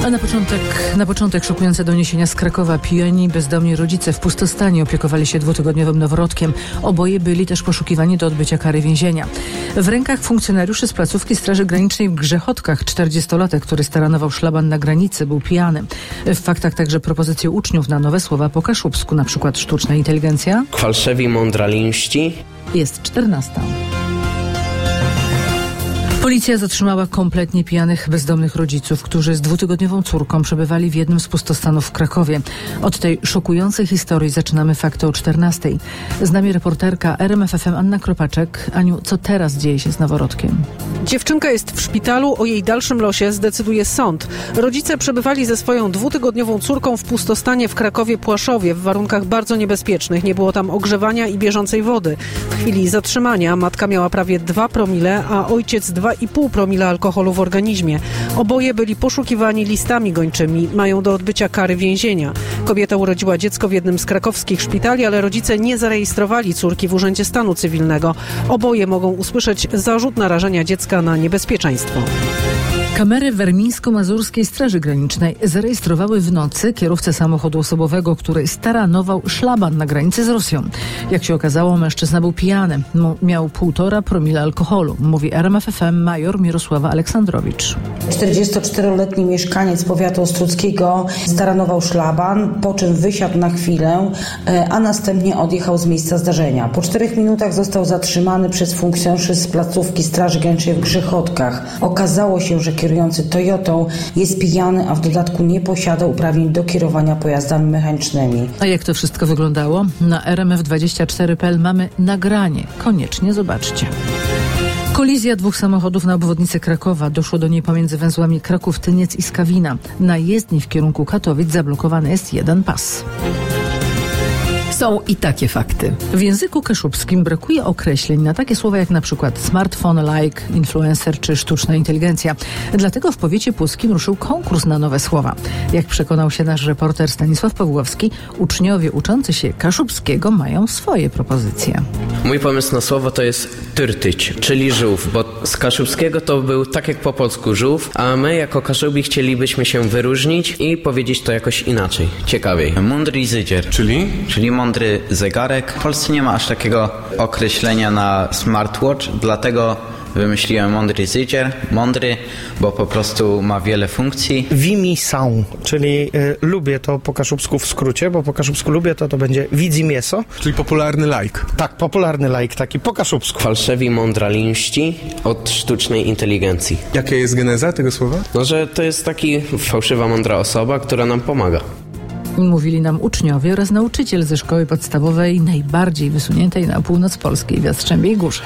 A na początek szokujące doniesienia z Krakowa. Pijani, bezdomni rodzice w Pustostanie opiekowali się 2-tygodniowym noworodkiem. Oboje byli też poszukiwani do odbycia kary więzienia. W rękach funkcjonariuszy z placówki Straży Granicznej w Grzechotkach 40-latek, który staranował szlaban na granicy, był pijany. W faktach także propozycje uczniów na nowe słowa po kaszubsku, na przykład sztuczna inteligencja. Falszewi mądralińści. Jest 14. Policja zatrzymała kompletnie pijanych, bezdomnych rodziców, którzy z 2-tygodniową córką przebywali w jednym z pustostanów w Krakowie. Od tej szokującej historii zaczynamy fakty o 14. Z nami reporterka RMF FM Anna Kropaczek. Aniu, co teraz dzieje się z noworodkiem? Dziewczynka jest w szpitalu, o jej dalszym losie zdecyduje sąd. Rodzice przebywali ze swoją 2-tygodniową córką w pustostanie w Krakowie-Płaszowie w warunkach bardzo niebezpiecznych. Nie było tam ogrzewania i bieżącej wody. W chwili zatrzymania matka miała prawie 2 promile, a ojciec 2,5 promila alkoholu w organizmie. Oboje byli poszukiwani listami gończymi. Mają do odbycia kary więzienia. Kobieta urodziła dziecko w jednym z krakowskich szpitali, ale rodzice nie zarejestrowali córki w Urzędzie Stanu Cywilnego. Oboje mogą usłyszeć zarzut narażenia dziecka na niebezpieczeństwo. Kamery Warmińsko-Mazurskiej Straży Granicznej zarejestrowały w nocy kierowcę samochodu osobowego, który staranował szlaban na granicy z Rosją. Jak się okazało, mężczyzna był pijany. Miał 1,5 promila alkoholu, mówi RMF FM major Mirosława Aleksandrowicz. 44-letni mieszkaniec powiatu ostruckiego staranował szlaban, po czym wysiadł na chwilę, a następnie odjechał z miejsca zdarzenia. Po 4 minutach został zatrzymany przez funkcjonariuszy z placówki Straży Granicznej w Grzechotkach. Okazało się, że kierujący Toyotą jest pijany, a w dodatku nie posiada uprawnień do kierowania pojazdami mechanicznymi. A jak to wszystko wyglądało? Na RMF24.pl mamy nagranie. Koniecznie zobaczcie. Kolizja 2 samochodów na obwodnicy Krakowa. Doszło do niej pomiędzy węzłami Kraków-Tyniec i Skawina. Na jezdni w kierunku Katowic zablokowany jest jeden pas. Są i takie fakty. W języku kaszubskim brakuje określeń na takie słowa jak na przykład smartphone, like, influencer czy sztuczna inteligencja. Dlatego w powiecie płuskim ruszył konkurs na nowe słowa. Jak przekonał się nasz reporter Stanisław Pawłowski, uczniowie uczący się kaszubskiego mają swoje propozycje. Mój pomysł na słowo to jest tyrtyć, czyli żółw, bo z kaszubskiego to był tak jak po polsku żółw, a my jako kaszubi chcielibyśmy się wyróżnić i powiedzieć to jakoś inaczej, ciekawiej. Mądry zydzier. Czyli mądry zegarek. W Polsce nie ma aż takiego określenia na smartwatch, dlatego wymyśliłem mądry zydzier. Mądry, bo po prostu ma wiele funkcji. Wimi są, czyli lubię to po kaszubsku w skrócie, bo po kaszubsku lubię to będzie widzi mieso. Czyli popularny like. Tak, popularny like taki po kaszubsku. Falszewi mądralińści od sztucznej inteligencji. Jaka jest geneza tego słowa? No, że to jest taki fałszywa, mądra osoba, która nam pomaga. Mówili nam uczniowie oraz nauczyciel ze szkoły podstawowej najbardziej wysuniętej na północ Polskiej w Jastrzębiej Górze.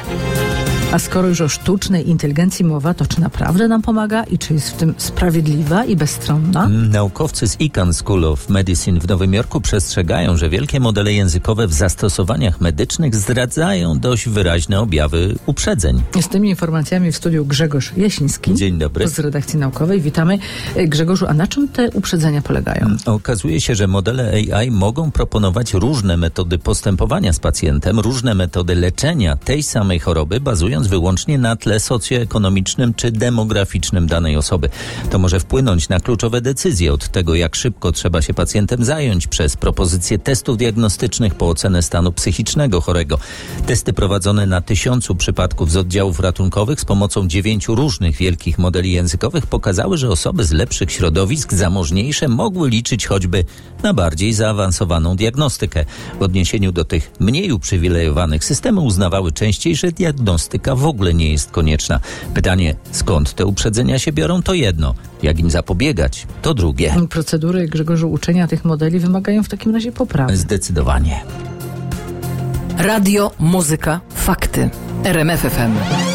A skoro już o sztucznej inteligencji mowa, to czy naprawdę nam pomaga i czy jest w tym sprawiedliwa i bezstronna? Naukowcy z Icahn School of Medicine w Nowym Jorku przestrzegają, że wielkie modele językowe w zastosowaniach medycznych zdradzają dość wyraźne objawy uprzedzeń. Z tymi informacjami w studiu Grzegorz Jasiński. Dzień dobry. Z redakcji naukowej. Witamy. Grzegorzu, a na czym te uprzedzenia polegają? Okazuje się, że modele AI mogą proponować różne metody postępowania z pacjentem, różne metody leczenia tej samej choroby, bazując wyłącznie na tle socjoekonomicznym czy demograficznym danej osoby. To może wpłynąć na kluczowe decyzje, od tego jak szybko trzeba się pacjentem zająć, przez propozycje testów diagnostycznych po ocenę stanu psychicznego chorego. Testy prowadzone na 1000 przypadków z oddziałów ratunkowych z pomocą 9 różnych wielkich modeli językowych pokazały, że osoby z lepszych środowisk, zamożniejsze, mogły liczyć choćby na bardziej zaawansowaną diagnostykę. W odniesieniu do tych mniej uprzywilejowanych systemy uznawały częściej, że diagnostyka w ogóle nie jest konieczna. Pytanie, skąd te uprzedzenia się biorą, to jedno. Jak im zapobiegać, to drugie. Procedury, Grzegorzu, uczenia tych modeli wymagają w takim razie poprawy. Zdecydowanie. Radio, muzyka, fakty. RMF FM.